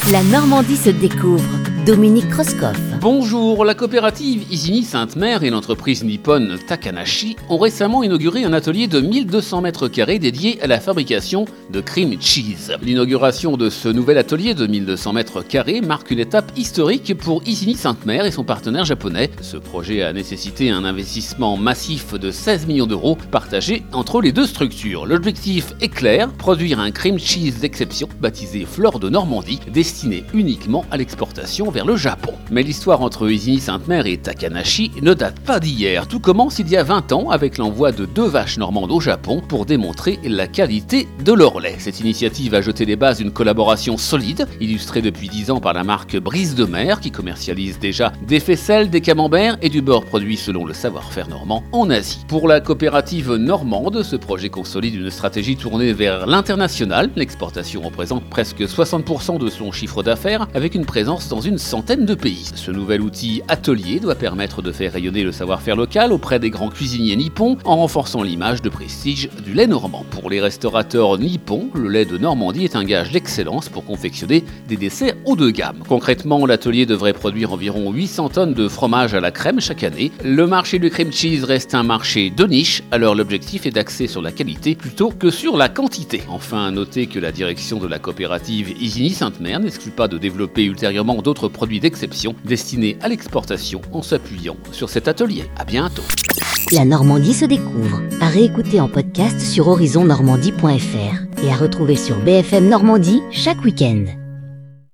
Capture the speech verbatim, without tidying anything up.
La Normandie se découvre. Dominique Krauskopf. Bonjour, la coopérative Isigny Sainte-Mère et l'entreprise nippone Takanashi ont récemment inauguré un atelier de mille deux cents mètres carrés dédié à la fabrication de cream cheese. L'inauguration de ce nouvel atelier de mille deux cents mètres carrés marque une étape historique pour Isigny Sainte-Mère et son partenaire japonais. Ce projet a nécessité un investissement massif de seize millions d'euros partagé entre les deux structures. L'objectif est clair, produire un cream cheese d'exception baptisé Fleur de Normandie, destiné uniquement à l'exportation vers le Japon. Mais l'histoire entre Isigny Sainte-Mère et Takanashi ne date pas d'hier. Tout commence il y a vingt ans avec l'envoi de deux vaches normandes au Japon pour démontrer la qualité de leur lait. Cette initiative a jeté les bases d'une collaboration solide, illustrée depuis dix ans par la marque Brise de Mer qui commercialise déjà des faisselles, des camemberts et du beurre produit selon le savoir-faire normand en Asie. Pour la coopérative normande, ce projet consolide une stratégie tournée vers l'international. L'exportation représente presque soixante pour cent de son chiffre d'affaires avec une présence dans une centaine de pays. Ce nouvel outil atelier doit permettre de faire rayonner le savoir-faire local auprès des grands cuisiniers nippons en renforçant l'image de prestige du lait normand. Pour les restaurateurs nippons, le lait de Normandie est un gage d'excellence pour confectionner des desserts haut de gamme. Concrètement, l'atelier devrait produire environ huit cents tonnes de fromage à la crème chaque année. Le marché du cream cheese reste un marché de niche, alors l'objectif est d'axer sur la qualité plutôt que sur la quantité. Enfin, notez que la direction de la coopérative Isigny Sainte-Mère n'exclut pas de développer ultérieurement d'autres produits d'exception destinés à l'exportation en s'appuyant sur cet atelier. À bientôt. La Normandie se découvre. À réécouter en podcast sur horizon normandie point f r et à retrouver sur B F M Normandie chaque week-end.